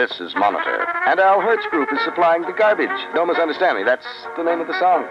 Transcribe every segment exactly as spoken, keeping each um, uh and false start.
This is Monitor. And Al Hertz Group is supplying the garbage. Don't misunderstand me. That's the name of the song.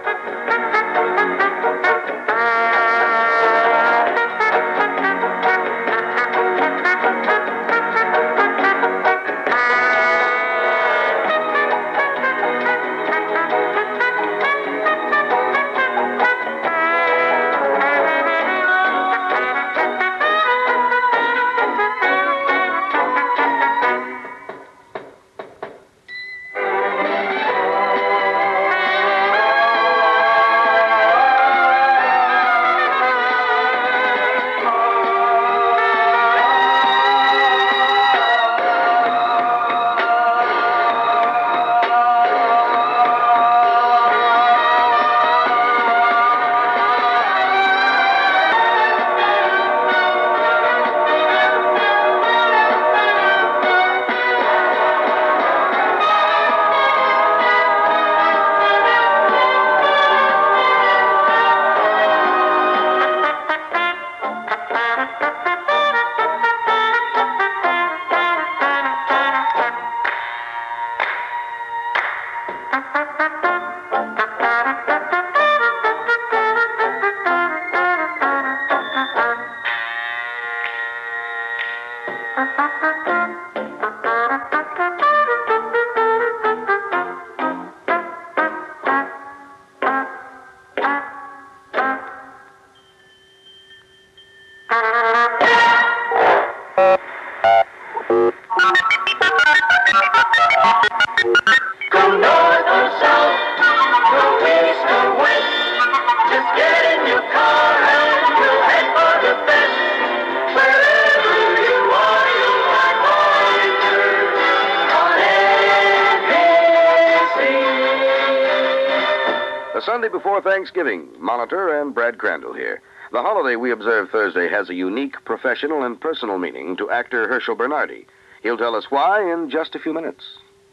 Sunday before Thanksgiving, Monitor and Brad Crandall here. The holiday we observe Thursday has a unique professional and personal meaning to actor Herschel Bernardi. He'll tell us why in just a few minutes.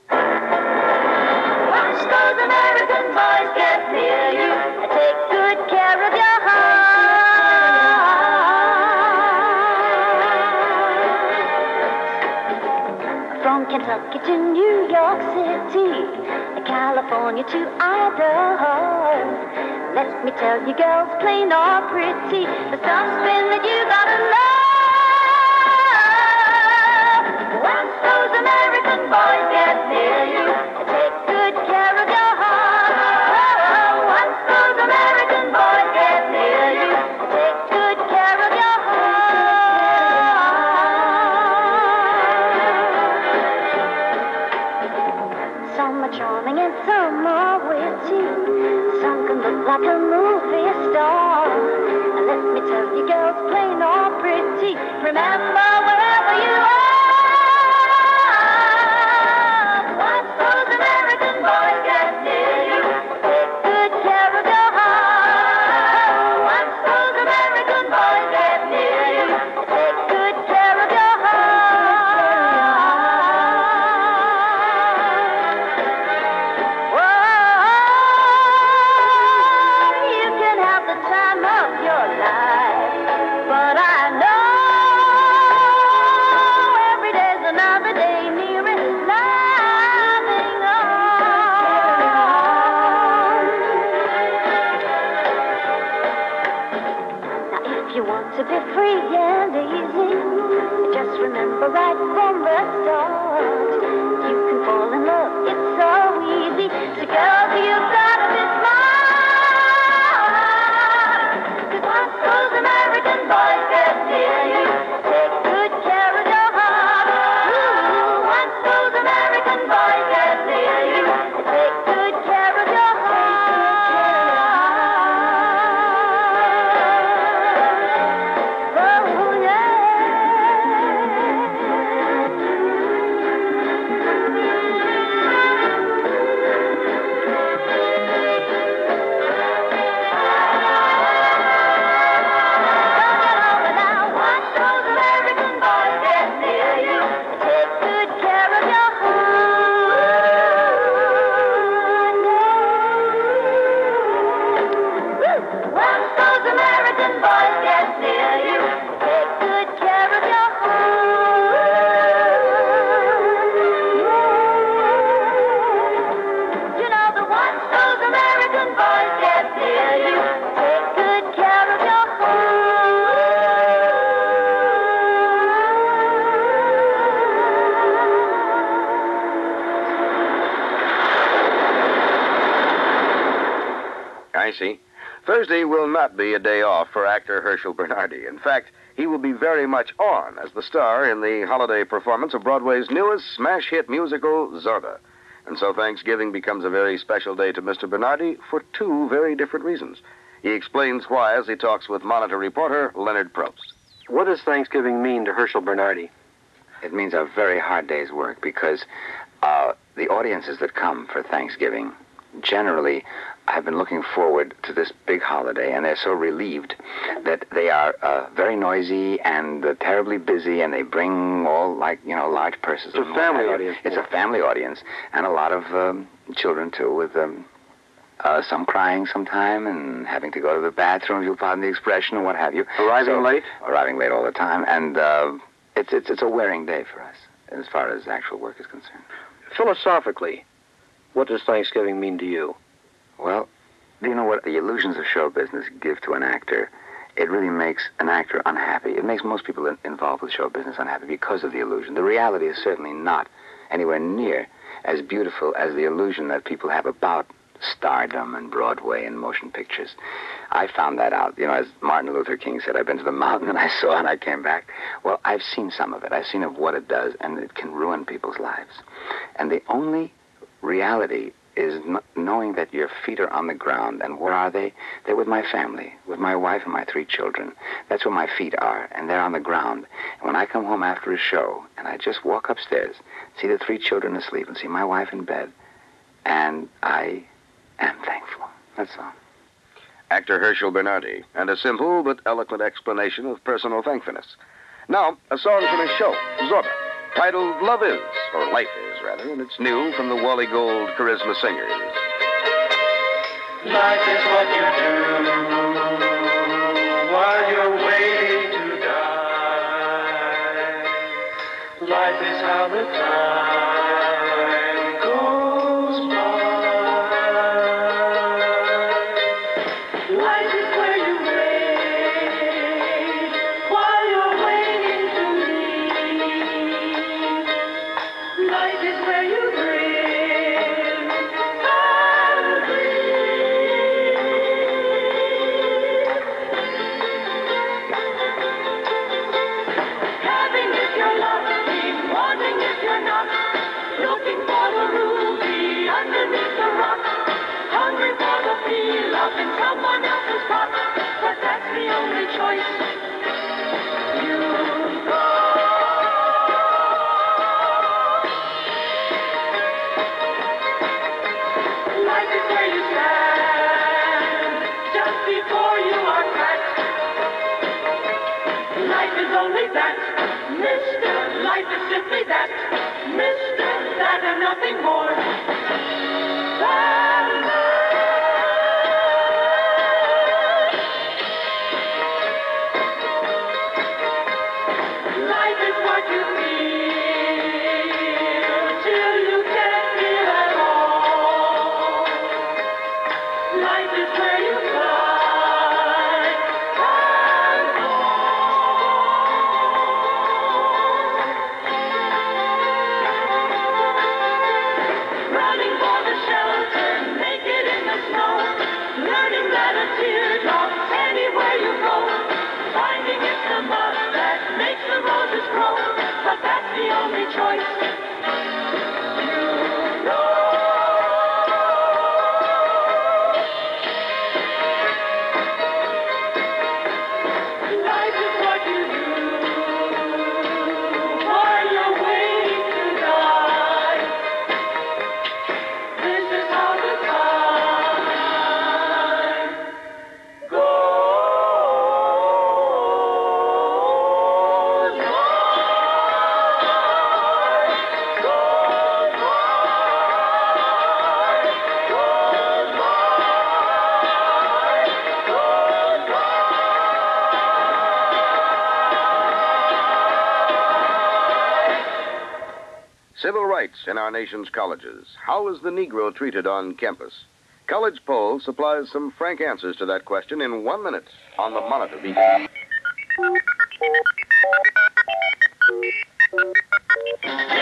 Watch those American boys get near you and take good care of your heart. From Kentucky to New York City, California to Idaho. Let me tell you, girls, plain or pretty, the something that you gotta love. Once those American boys get near you, take good care of your heart. Once those American boys get near you, take good care of your heart. Some are charming and some are witty. Some can look like a movie star. And let me tell you, girls, plain or pretty, remember wherever you are. Once those American boys get near you, take good care of your heart. Once those American boys get near you, take good care of your to be free and easy. Just remember right from the start, you can fall in love, it's so easy. So girls, you've gotta be smart. 'Cause once those American boys get near you, take good care of your heart. Ooh, once those American boys get near you, take good care of your heart. see. Thursday will not be a day off for actor Herschel Bernardi. In fact, he will be very much on as the star in the holiday performance of Broadway's newest smash hit musical, Zorba. And so Thanksgiving becomes a very special day to Mister Bernardi for two very different reasons. He explains why as he talks with Monitor reporter Leonard Probst. What does Thanksgiving mean to Herschel Bernardi? It means a very hard day's work because uh, the audiences that come for Thanksgiving generally have been looking forward to this big holiday, and they're so relieved that they are uh, very noisy and uh, terribly busy, and they bring all, like, you know, large purses. It's a family audience. It's a family audience, and a lot of um, children, too, with um, uh, some crying sometime and having to go to the bathroom, if you'll pardon the expression, or what have you. Arriving So, late? Arriving late all the time, and uh, it's, it's, it's a wearing day for us, as far as actual work is concerned. Philosophically, what does Thanksgiving mean to you? Well, do you know what the illusions of show business give to an actor? It really makes an actor unhappy. It makes most people in- involved with show business unhappy because of the illusion. The reality is certainly not anywhere near as beautiful as the illusion that people have about stardom and Broadway and motion pictures. I found that out. You know, as Martin Luther King said, I've been to the mountain and I saw and I came back. Well, I've seen some of it. I've seen of what it does, and it can ruin people's lives. And the only reality is n- knowing that your feet are on the ground. And where are they? They're with my family, with my wife and my three children. That's where my feet are, and they're on the ground. And when I come home after a show, and I just walk upstairs, see the three children asleep, and see my wife in bed, and I am thankful. That's all. Actor Herschel Bernardi, and a simple but eloquent explanation of personal thankfulness. Now, a song from his show, Zorba, titled Love Is, or Life Is, rather, and it's new from the Wally Gold Charisma Singers. Life is what you do while you're waiting to die. Life is how the time goes by. Life is where you wait while you're waiting to leave. Life is where you dream and Having is your love, wanting is your not. Looking for the ruby underneath the rock. Hungry for the feel up in someone else's pot. But that's the only choice you've got. Life is where you stand just before you are cracked. Life is only that, Mister Life is simply that, Mister That and nothing more than that. Life is what you feel till you can't feel at all. Life is where you fly and running for the shelter, naked in the snow, learning that a teardrop's anywhere you go, finding it's the mud that makes the roses grow, but that's the only choice you know. Life is what you do while you're waiting to die. This is how the time goes by. Goes by. Goes by. Goes by. Civil rights in our nation's colleges. How is the Negro treated on campus? College Poll supplies some frank answers to that question in one minute on the Monitor Beacon.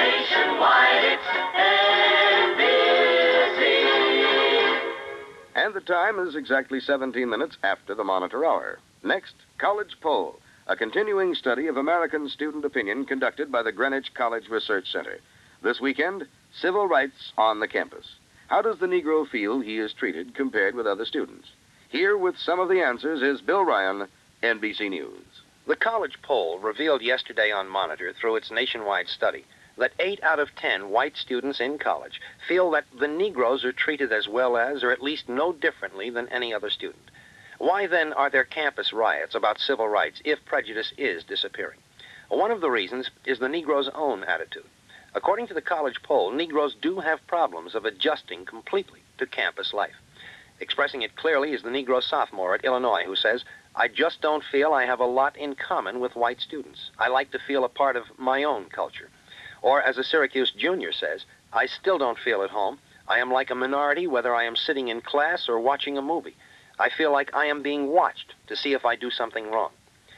Nationwide, it's N B C. And the the time is exactly seventeen minutes after the Monitor Hour. Next, College Poll, a continuing study of American student opinion conducted by the Greenwich College Research Center. This weekend, civil rights on the campus. How does the Negro feel he is treated compared with other students? Here with some of the answers is Bill Ryan, N B C News. The College Poll revealed yesterday on Monitor through its nationwide study that eight out of ten white students in college feel that the Negroes are treated as well as, or at least no differently than any other student. Why then are there campus riots about civil rights if prejudice is disappearing? One of the reasons is the Negro's own attitude. According to the College Poll, Negroes do have problems of adjusting completely to campus life. Expressing it clearly is the Negro sophomore at Illinois who says, "I just don't feel I have a lot in common with white students. I like to feel a part of my own culture." Or as a Syracuse junior says, "I still don't feel at home. I am like a minority whether I am sitting in class or watching a movie. I feel like I am being watched to see if I do something wrong."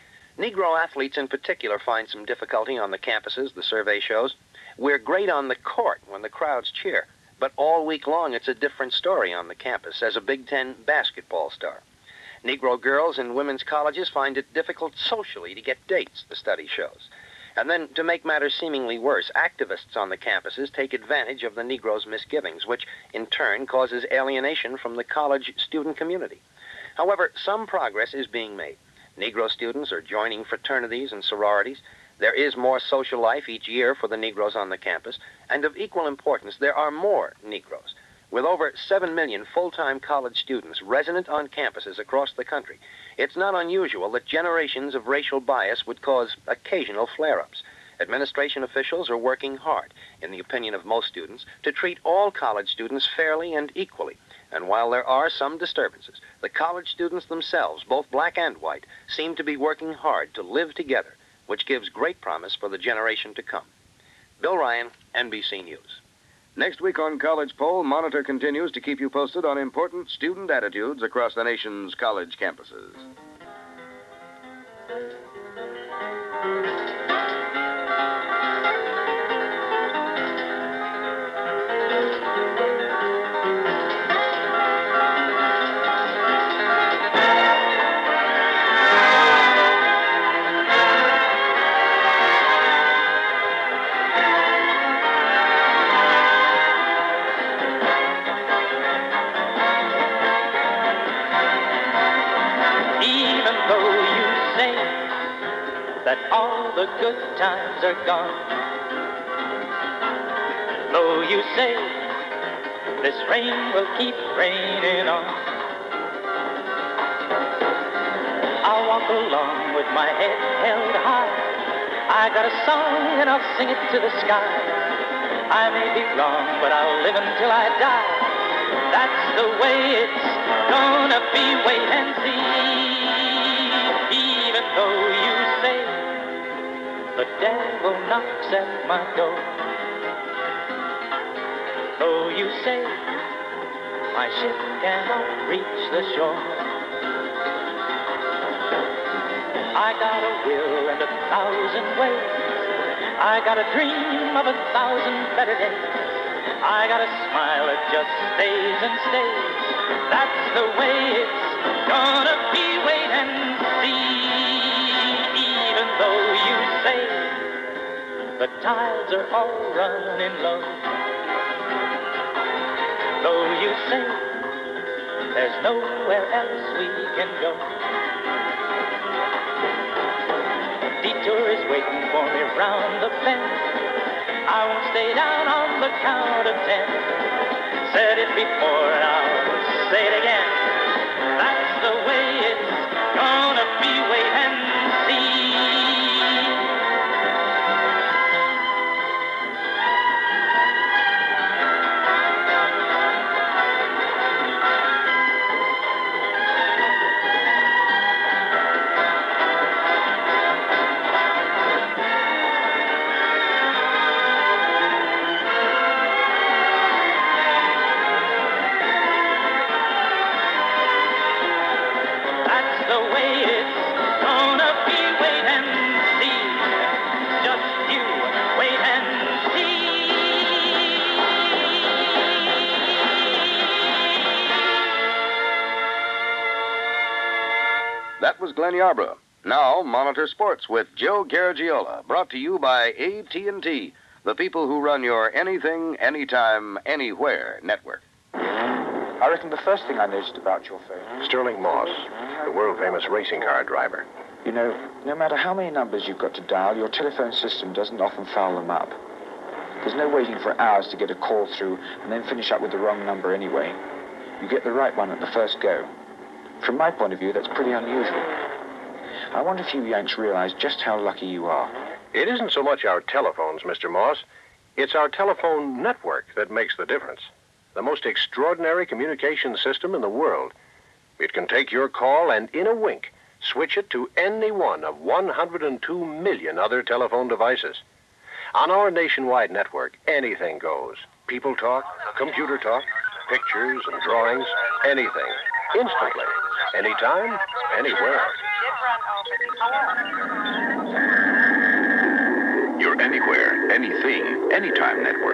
Negro athletes in particular find some difficulty on the campuses, the survey shows. We're great on the court when the crowds cheer, but all week long it's a different story on the campus, says a Big Ten basketball star. Negro girls in women's colleges find it difficult socially to get dates, the study shows. And then, to make matters seemingly worse, activists on the campuses take advantage of the Negro's misgivings, which in turn causes alienation from the college student community. However, some progress is being made. Negro students are joining fraternities and sororities. There is more social life each year for the Negroes on the campus, and of equal importance, there are more Negroes. With over seven million full-time college students resident on campuses across the country, it's not unusual that generations of racial bias would cause occasional flare-ups. Administration officials are working hard, in the opinion of most students, to treat all college students fairly and equally. And while there are some disturbances, the college students themselves, both black and white, seem to be working hard to live together, which gives great promise for the generation to come. Bill Ryan, N B C News. Next week on College Poll, Monitor continues to keep you posted on important student attitudes across the nation's college campuses. That all the good times are gone. Though you say this rain will keep raining on, I'll walk along with my head held high. I got a song and I'll sing it to the sky. I may be wrong, but I'll live until I die. That's the way it's gonna be, wait and see. Even though you say the devil knocks at my door, though you say my ship cannot reach the shore, I got a will and a thousand ways. I got a dream of a thousand better days. I got a smile that just stays and stays. That's the way it's gonna be, wait and see. Even though you say the tides are all running low, though you say there's nowhere else we can go, detour is waiting for me round the bend. I won't stay down on the count of ten. Said it before and I'll say it again. That's the way it's gonna be, wait and see. The way it's gonna be, wait and see. Just you wait and see. That was Glenn Yarbrough. Now, Monitor Sports with Joe Garagiola, brought to you by A T and T, the people who run your anything, anytime, anywhere network. I reckon the first thing I noticed about your phone, Sterling Moss, the world-famous racing car driver. you know, no matter how many numbers you've got to dial, your telephone system doesn't often foul them up. There's no waiting for hours to get a call through and then finish up with the wrong number anyway. You get the right one at the first go. From my point of view, that's pretty unusual. I wonder if you Yanks realize just how lucky you are. It isn't so much our telephones, Mister Moss. It's our telephone network that makes the difference. The most extraordinary communication system in the world. It can take your call and, in a wink, switch it to any one of one hundred two million other telephone devices. On our nationwide network, anything goes. People talk, computer talk, pictures and drawings, anything. Instantly. Anytime, anywhere. Your anywhere, anything, anytime network.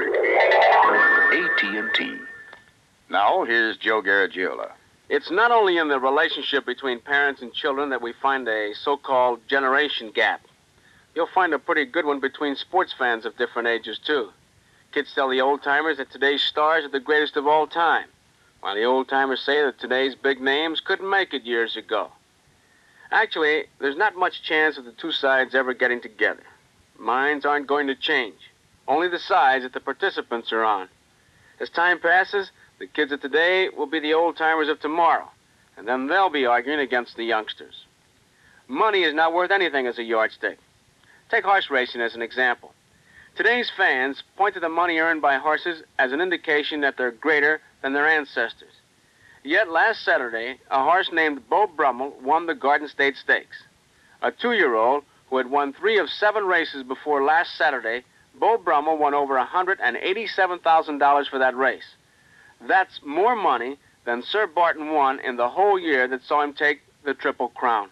A T and T. Now, here's Joe Garagiola. It's not only in the relationship between parents and children that we find a so-called generation gap. You'll find a pretty good one between sports fans of different ages, too. Kids tell the old-timers that today's stars are the greatest of all time, while the old-timers say that today's big names couldn't make it years ago. Actually, there's not much chance of the two sides ever getting together. Minds aren't going to change, only the sides that the participants are on. As time passes, the kids of today will be the old-timers of tomorrow, and then they'll be arguing against the youngsters. Money is not worth anything as a yardstick. Take horse racing as an example. Today's fans point to the money earned by horses as an indication that they're greater than their ancestors. Yet last Saturday, a horse named Beau Brummel won the Garden State Stakes. A two-year-old who had won three of seven races before last Saturday, Beau Brummel won over one hundred eighty-seven thousand dollars for that race. That's more money than Sir Barton won in the whole year that saw him take the Triple Crown.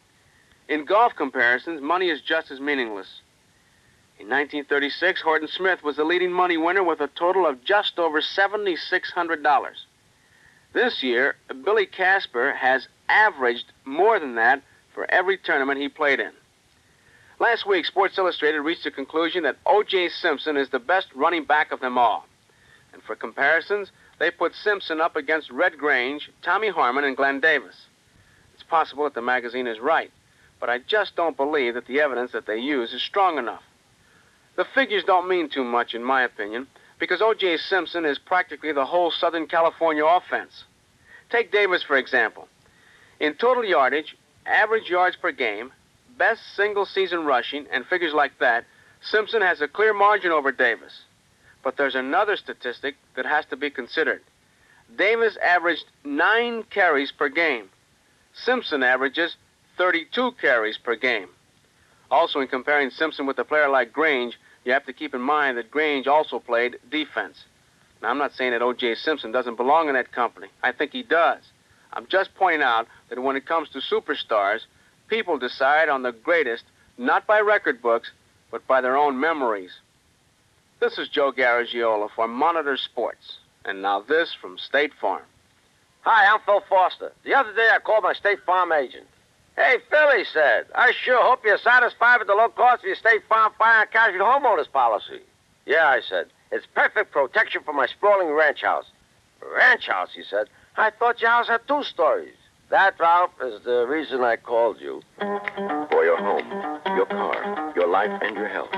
In golf comparisons, money is just as meaningless. In nineteen thirty-six, Horton Smith was the leading money winner with a total of just over seven thousand six hundred dollars. This year, Billy Casper has averaged more than that for every tournament he played in. Last week, Sports Illustrated reached the conclusion that O J Simpson is the best running back of them all. And for comparisons, they put Simpson up against Red Grange, Tommy Harmon, and Glenn Davis. It's possible that the magazine is right, but I just don't believe that the evidence that they use is strong enough. The figures don't mean too much, in my opinion, because O J Simpson is practically the whole Southern California offense. Take Davis, for example. In total yardage, average yards per game, best single-season rushing, and figures like that, Simpson has a clear margin over Davis. But there's another statistic that has to be considered. Davis averaged nine carries per game. Simpson averages thirty-two carries per game. Also, in comparing Simpson with a player like Grange, you have to keep in mind that Grange also played defense. Now, I'm not saying that O J Simpson doesn't belong in that company. I think he does. I'm just pointing out that when it comes to superstars, people decide on the greatest, not by record books, but by their own memories. This is Joe Garagiola for Monitor Sports. And now this from State Farm. Hi, I'm Phil Foster. The other day I called my State Farm agent. Hey, Phil, he said, I sure hope you're satisfied with the low cost of your State Farm fire and casualty homeowners policy. Yeah, I said, it's perfect protection for my sprawling ranch house. Ranch house, he said. I thought your house had two stories. That, Ralph, is the reason I called you. For your home, your car, your life, and your health.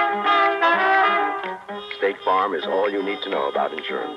State Farm is all you need to know about insurance.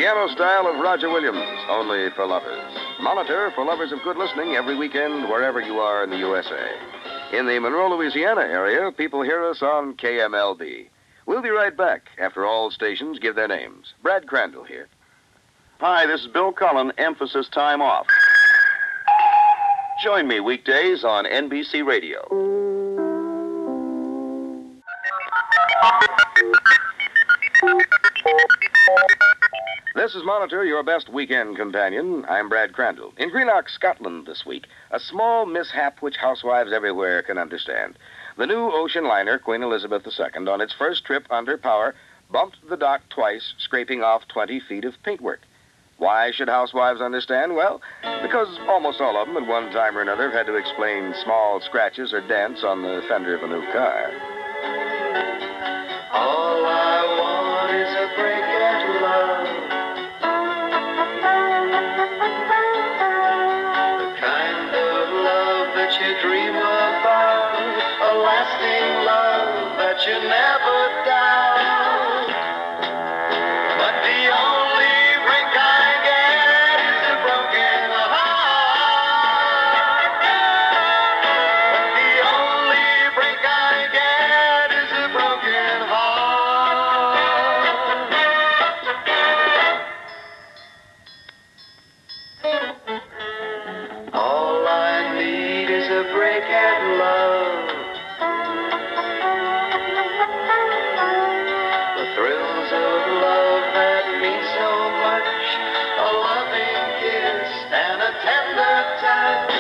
piano style of Roger Williams, only for lovers. Monitor for lovers of good listening every weekend, wherever you are in the U S A. In the Monroe, Louisiana area, people hear us on K M L D. We'll be right back after all stations give their names. Brad Crandall here. Hi, this is Bill Cullen, Emphasis Time Off. Join me weekdays on N B C Radio. This is Monitor, your best weekend companion. I'm Brad Crandall. In Greenock, Scotland this week, a small mishap which housewives everywhere can understand. The new ocean liner, Queen Elizabeth the Second, on its first trip under power, bumped the dock twice, scraping off twenty feet of paintwork. Why should housewives understand? Well, because almost all of them at one time or another have had to explain small scratches or dents on the fender of a new car. All I want is a break at love. The kind of love that you dream about. A lasting love that you never doubt. But the only break I get is a broken heart. But the only break I get is a broken heart. All I need is a break at love. The thrills of love that mean so much. A loving kiss and a tender touch.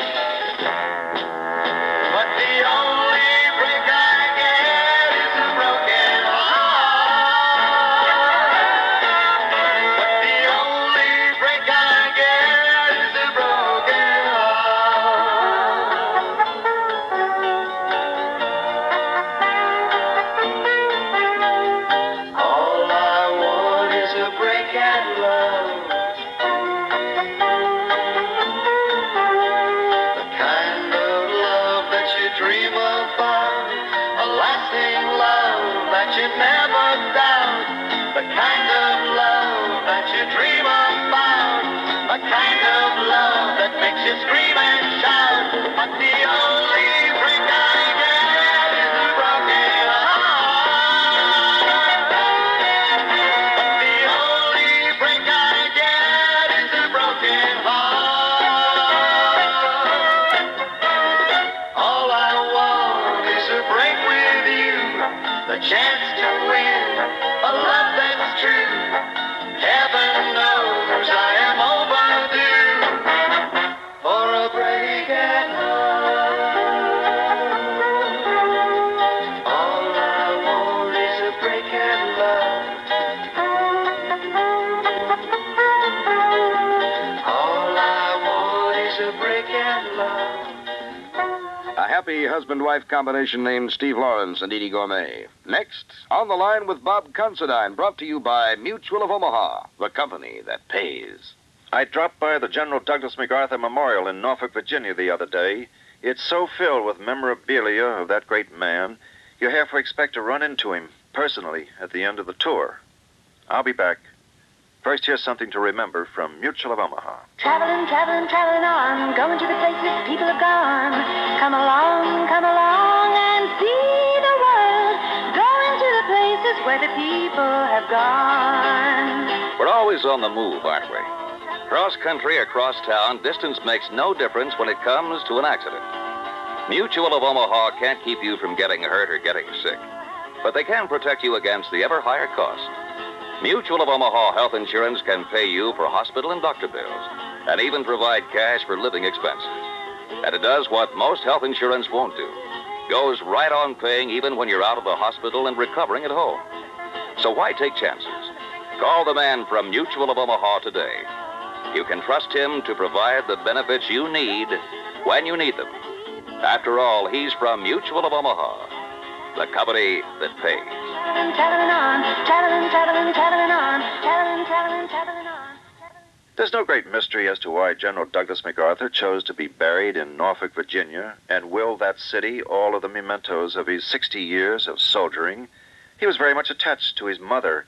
But the only break I get is a broken heart. But the only break I get is a broken heart. All I want is a break at love. The kind of love that you dream about. A lasting love that you never doubt. The kind of love that you dream about. A kind of love that makes you scream and shout. But the only break I get is a broken heart. But the only break I get is a broken heart. All I want is a break with you. The chance to win a love that's true. Heaven knows I am overdue for a break at love. All I want is a break at love. All I want is a break at love. A happy husband-wife combination named Steve Lawrence and Edie Gourmet. Next, On the Line with Bob Considine, brought to you by Mutual of Omaha, the company that pays. I dropped by the General Douglas MacArthur Memorial in Norfolk, Virginia the other day. It's so filled with memorabilia of that great man, you halfway expect to run into him personally at the end of the tour. I'll be back. First, here's something to remember from Mutual of Omaha. Traveling, traveling, traveling on, going to the places people have gone. Come along, come along and see the world. Going to the places where the people have gone. We're always on the move, aren't we? Cross country, across town, distance makes no difference when it comes to an accident. Mutual of Omaha can't keep you from getting hurt or getting sick, but they can protect you against the ever higher cost. Mutual of Omaha Health Insurance can pay you for hospital and doctor bills, and even provide cash for living expenses. And it does what most health insurance won't do. Goes right on paying even when you're out of the hospital and recovering at home. So why take chances? Call the man from Mutual of Omaha today. You can trust him to provide the benefits you need when you need them. After all, he's from Mutual of Omaha, the company that pays. Traveling, traveling on, traveling, traveling, traveling on, traveling, traveling, traveling on. There's no great mystery as to why General Douglas MacArthur chose to be buried in Norfolk, Virginia, and willed that city all of the mementos of his sixty years of soldiering. He was very much attached to his mother,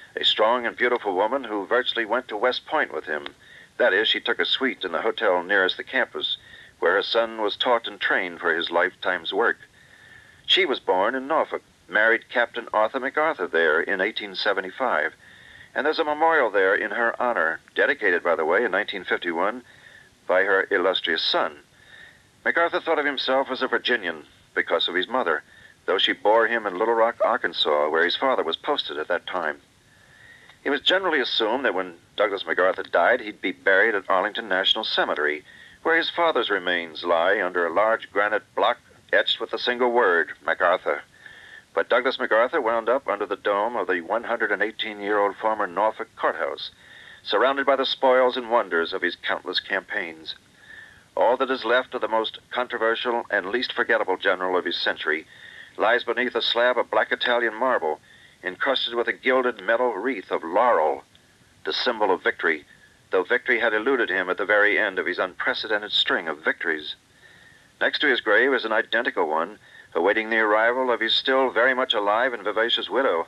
a strong and beautiful woman who virtually went to West Point with him. That is, she took a suite in the hotel nearest the campus, where her son was taught and trained for his lifetime's work. She was born in Norfolk, married Captain Arthur MacArthur there in eighteen seventy-five, and there's a memorial there in her honor, dedicated, by the way, in nineteen fifty-one by her illustrious son. MacArthur thought of himself as a Virginian because of his mother, though she bore him in Little Rock, Arkansas, where his father was posted at that time. It was generally assumed that when Douglas MacArthur died, he'd be buried at Arlington National Cemetery, where his father's remains lie under a large granite block etched with the single word, MacArthur. But Douglas MacArthur wound up under the dome of the one hundred eighteen-year-old former Norfolk courthouse, surrounded by the spoils and wonders of his countless campaigns. All that is left of the most controversial and least forgettable general of his century lies beneath a slab of black Italian marble, encrusted with a gilded metal wreath of laurel, the symbol of victory, though victory had eluded him at the very end of his unprecedented string of victories. Next to his grave is an identical one, awaiting the arrival of his still very much alive and vivacious widow.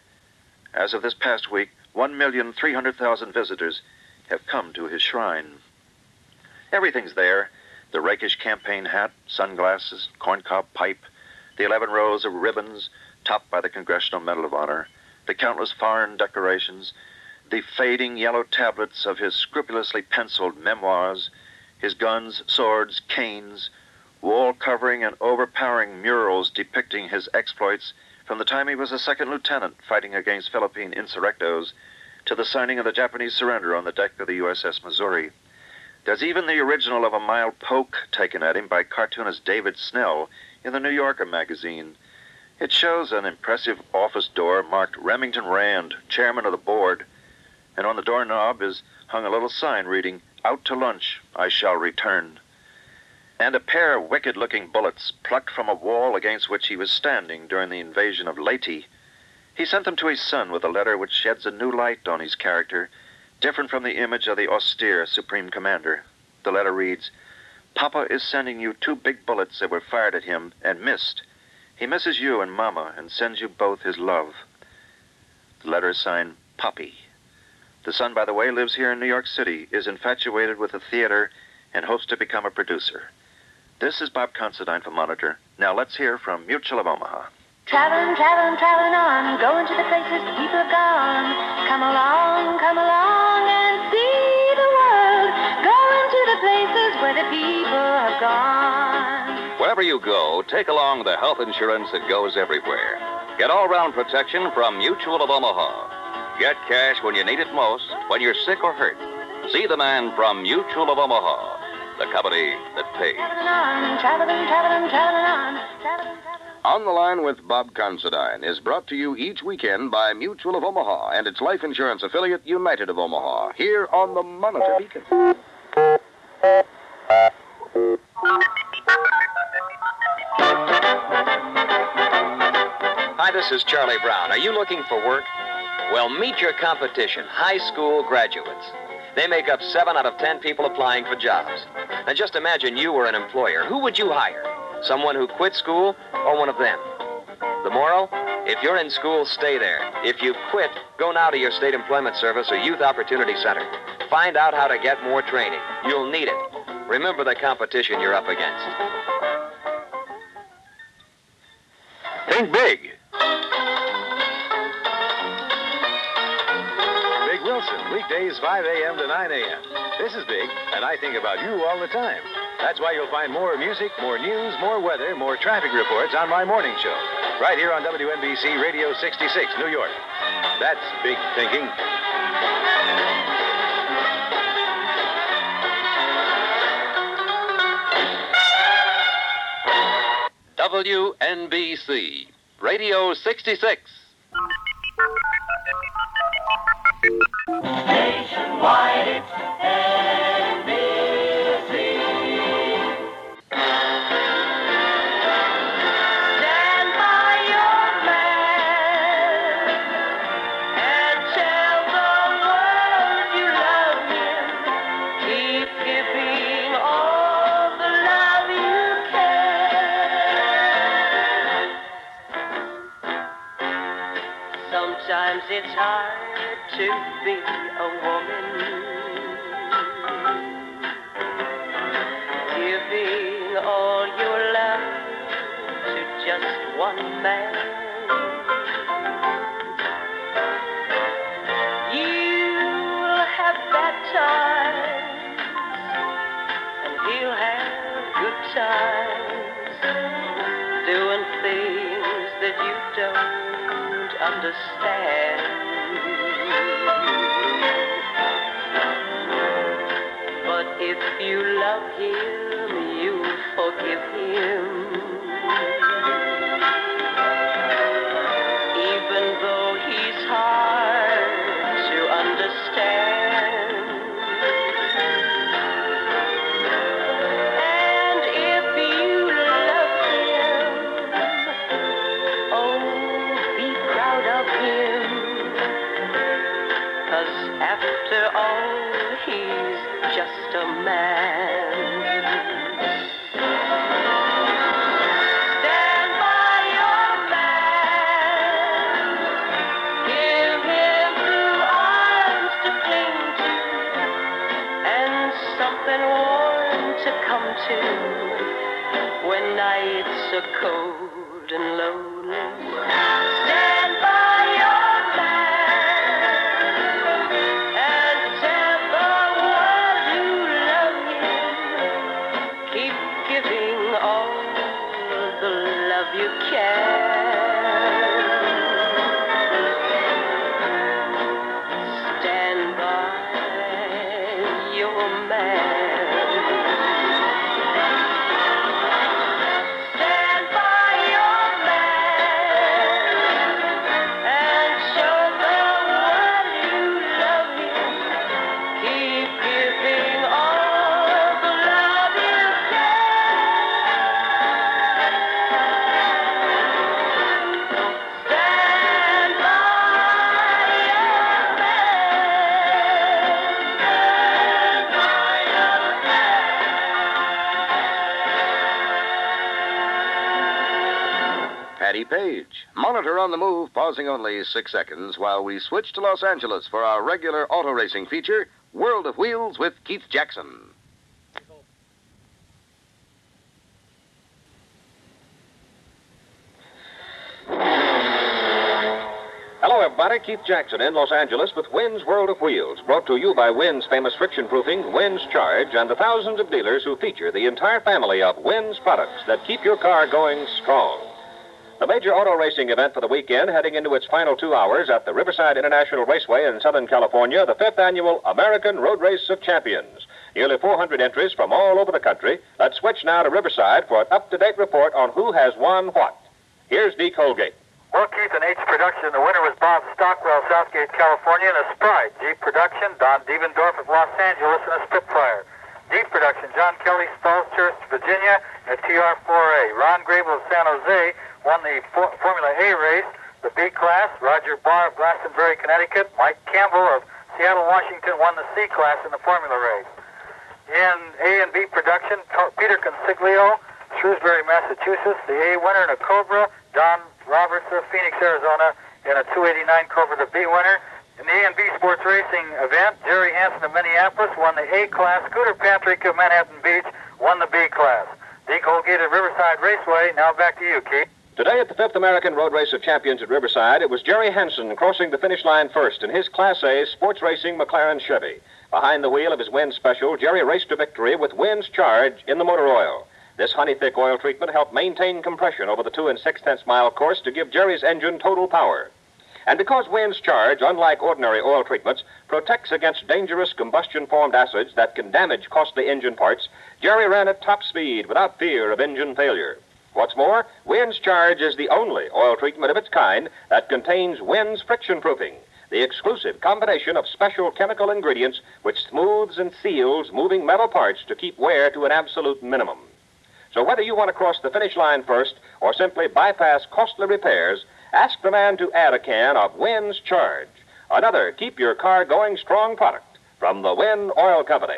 As of this past week, one million three hundred thousand visitors have come to his shrine. Everything's there: the rakish campaign hat, sunglasses, corncob pipe, the eleven rows of ribbons topped by the Congressional Medal of Honor, the countless foreign decorations, the fading yellow tablets of his scrupulously penciled memoirs, his guns, swords, canes, wall-covering and overpowering murals depicting his exploits from the time he was a second lieutenant fighting against Philippine insurrectos to the signing of the Japanese surrender on the deck of the U S S Missouri. There's even the original of a mild poke taken at him by cartoonist David Snell in the New Yorker magazine. It shows an impressive office door marked Remington Rand, chairman of the board, and on the doorknob is hung a little sign reading, "Out to lunch, I shall return." And a pair of wicked-looking bullets plucked from a wall against which he was standing during the invasion of Leyte. He sent them to his son with a letter which sheds a new light on his character, different from the image of the austere Supreme Commander. The letter reads, "Papa is sending you two big bullets that were fired at him and missed. He misses you and Mama and sends you both his love." The letter is signed Poppy. The son, by the way, lives here in New York City, is infatuated with the theater, and hopes to become a producer. This is Bob Considine for Monitor. Now let's hear from Mutual of Omaha. Traveling, traveling, traveling on, going to the places people have gone. Come along, come along and see the world. Going to the places where the people have gone. Wherever you go, take along the health insurance that goes everywhere. Get all-round protection from Mutual of Omaha. Get cash when you need it most, when you're sick or hurt. See the man from Mutual of Omaha, the company that pays. Traveling on, traveling, traveling, traveling on. Traveling, traveling. On the Line with Bob Considine is brought to you each weekend by Mutual of Omaha and its life insurance affiliate, United of Omaha, here on the Monitor Beacon. Hi, this is Charlie Brown. Are you looking for work? Well, meet your competition, high school graduates. They make up seven out of ten people applying for jobs. Now, just imagine you were an employer. Who would you hire? Someone who quit school or one of them? The moral? If you're in school, stay there. If you quit, go now to your state employment service or youth opportunity center. Find out how to get more training. You'll need it. Remember the competition you're up against. Think big. Big Wilson, weekdays five a.m. to nine a.m. This is Big, and I think about you all the time. That's why you'll find more music, more news, more weather, more traffic reports on my morning show, right here on W N B C Radio sixty-six, New York. That's big thinking. W N B C Radio sixty-six. Nationwide, it's N B C. Stand by your man and tell the world you love him. Keep giving all the love you can. Sometimes it's hard to be a woman, giving all your love to just one man. You'll have bad times, and he'll have good times, doing things that you don't understand. But if you love him, you'll forgive him, even though he's hard to understand. And if you love him, oh, be proud of him, 'cause after all, he's just a man. Stand by your man. Give him two arms to cling to, and something warm to come to when nights are cold and lonely. Stand by your man and tell the world you love him. Keep giving all the love you can. Stand by your man. Stand by your man and show the world you love him. Keep giving all the love you can. Stand by Patty Page. Monitor on the move, pausing only six seconds while we switch to Los Angeles for our regular auto racing feature, World of Wheels with Keith Jackson. Hello, everybody. Keith Jackson in Los Angeles with Wynn's World of Wheels, brought to you by Wynn's famous friction-proofing, Wynn's Charge, and the thousands of dealers who feature the entire family of Wynn's products that keep your car going strong. The major auto racing event for the weekend, heading into its final two hours at the Riverside International Raceway in Southern California, the fifth annual American Road Race of Champions. Nearly four hundred entries from all over the country. Let's switch now to Riverside for an up-to-date report on who has won what. Here's Dee Colgate. Well, Keith, in H Production, the winner was Bob Stockwell, Southgate, California, in a Sprite. G Production, Don Devendorf of Los Angeles, in a Spitfire. D Production, John Kelly, Fallschurst, Virginia, in a T R four A. Ron Grable of San Jose won the for- Formula A race, the B class. Roger Barr of Glastonbury, Connecticut. Mike Campbell of Seattle, Washington won the C class in the Formula race. In A and B Production, Peter Consiglio, Shrewsbury, Massachusetts, the A winner in a Cobra. Don Roberts of Phoenix, Arizona, in a two eighty-nine Cobra, the B winner. In the A and B Sports Racing event, Jerry Hansen of Minneapolis won the A class. Scooter Patrick of Manhattan Beach won the B class. Dee Colgate at Riverside Raceway. Now back to you, Keith. Today at the fifth American Road Race of Champions at Riverside, it was Jerry Hansen crossing the finish line first in his Class A sports racing McLaren Chevy. Behind the wheel of his Wynn Special, Jerry raced to victory with Wynn's Charge in the motor oil. This honey-thick oil treatment helped maintain compression over the two and six-tenths mile course to give Jerry's engine total power. And because Wynn's Charge, unlike ordinary oil treatments, protects against dangerous combustion-formed acids that can damage costly engine parts, Jerry ran at top speed without fear of engine failure. What's more, Wynn's Charge is the only oil treatment of its kind that contains Wynn's friction proofing, the exclusive combination of special chemical ingredients which smooths and seals moving metal parts to keep wear to an absolute minimum. So whether you want to cross the finish line first or simply bypass costly repairs, ask the man to add a can of Wynn's Charge, another keep-your-car-going strong product from the Wynn Oil Company.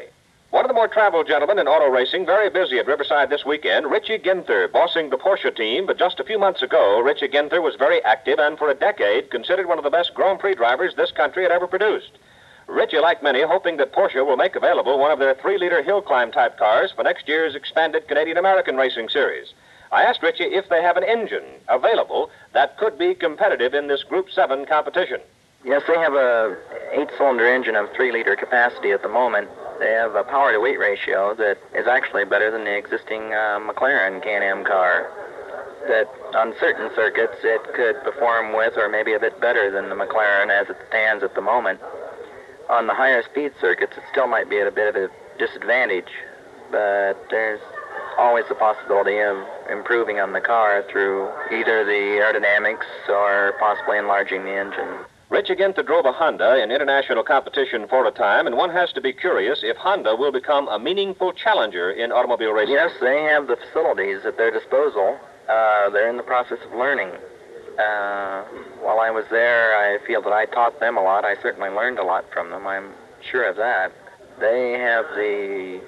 One of the more traveled gentlemen in auto racing, very busy at Riverside this weekend, Richie Ginther, bossing the Porsche team. But just a few months ago, Richie Ginther was very active and for a decade considered one of the best Grand Prix drivers this country had ever produced. Richie, like many, hoping that Porsche will make available one of their three-liter hill climb type cars for next year's expanded Canadian-American Racing Series. I asked Richie if they have an engine available that could be competitive in this Group seven competition. Yes, they have a eight-cylinder engine of three-liter capacity at the moment. They have a power-to-weight ratio that is actually better than the existing uh, McLaren Can-Am car. That on certain circuits it could perform with or maybe a bit better than the McLaren as it stands at the moment. On the higher speed circuits it still might be at a bit of a disadvantage, but there's always the possibility of improving on the car through either the aerodynamics or possibly enlarging the engine. Rich Ginther drove a Honda in international competition for a time, and one has to be curious if Honda will become a meaningful challenger in automobile racing. Yes, they have the facilities at their disposal. Uh, they're in the process of learning. Uh, while I was there, I feel that I taught them a lot. I certainly learned a lot from them. I'm sure of that. They have the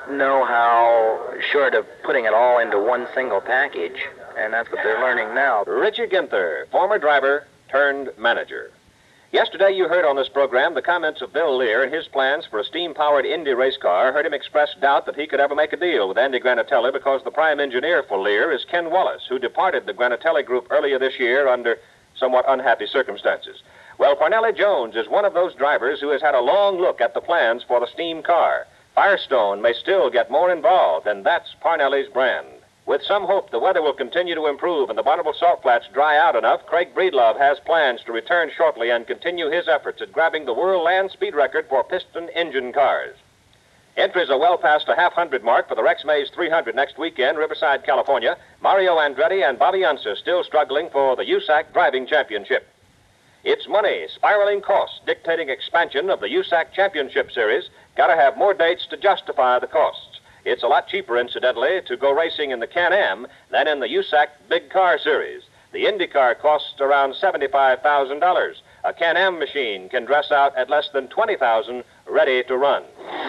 know-how short of putting it all into one single package, and that's what they're learning now. Richie Ginther, former driver turned manager. Yesterday, you heard on this program the comments of Bill Lear and his plans for a steam-powered Indy race car. Heard him express doubt that he could ever make a deal with Andy Granatelli because the prime engineer for Lear is Ken Wallace, who departed the Granatelli Group earlier this year under somewhat unhappy circumstances. Well, Parnelli Jones is one of those drivers who has had a long look at the plans for the steam car. Firestone may still get more involved, and that's Parnelli's brand. With some hope the weather will continue to improve and the Bonneville Salt Flats dry out enough, Craig Breedlove has plans to return shortly and continue his efforts at grabbing the world land speed record for piston engine cars. Entries are well past the half-hundred mark for the Rex Mays three hundred next weekend, Riverside, California. Mario Andretti and Bobby Unser still struggling for the U S A C Driving Championship. It's money, spiraling costs, dictating expansion of the U S A C Championship Series. Got to have more dates to justify the costs. It's a lot cheaper, incidentally, to go racing in the Can-Am than in the U S A C Big Car Series. The IndyCar costs around seventy-five thousand dollars. A Can-Am machine can dress out at less than twenty thousand dollars ready to run.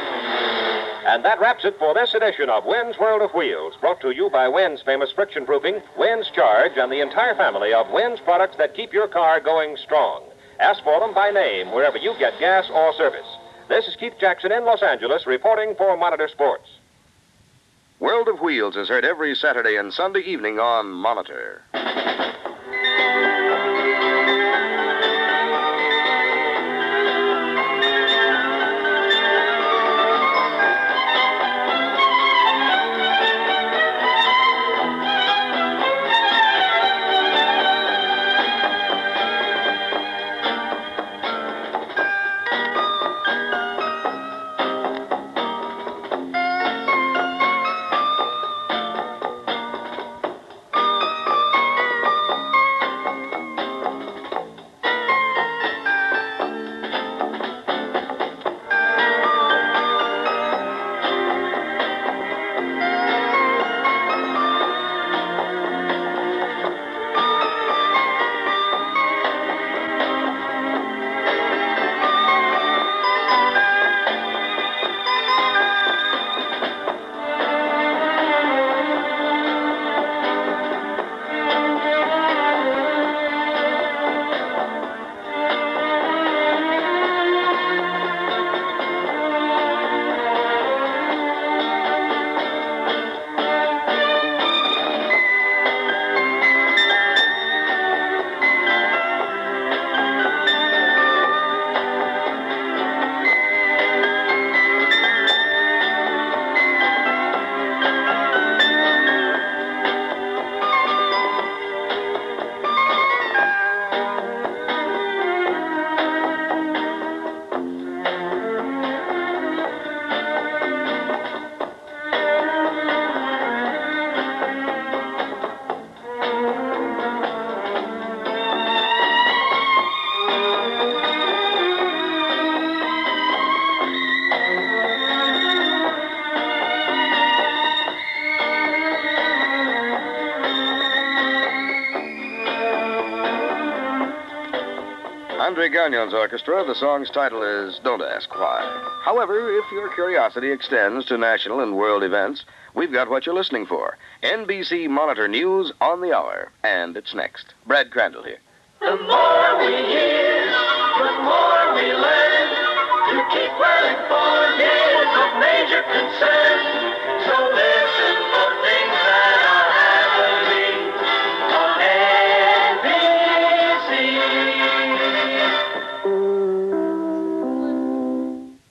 And that wraps it for this edition of Wynn's World of Wheels, brought to you by Wynn's famous friction proofing, Wynn's Charge, and the entire family of Wynn's products that keep your car going strong. Ask for them by name wherever you get gas or service. This is Keith Jackson in Los Angeles reporting for Monitor Sports. World of Wheels is heard every Saturday and Sunday evening on Monitor. Andre Gagnon's orchestra. The song's title is Don't Ask Why. However, if your curiosity extends to national and world events, we've got what you're listening for. N B C Monitor News on the hour. And it's next. Brad Crandall here. The more we hear, the more we learn. To keep well informed is of major concern. So there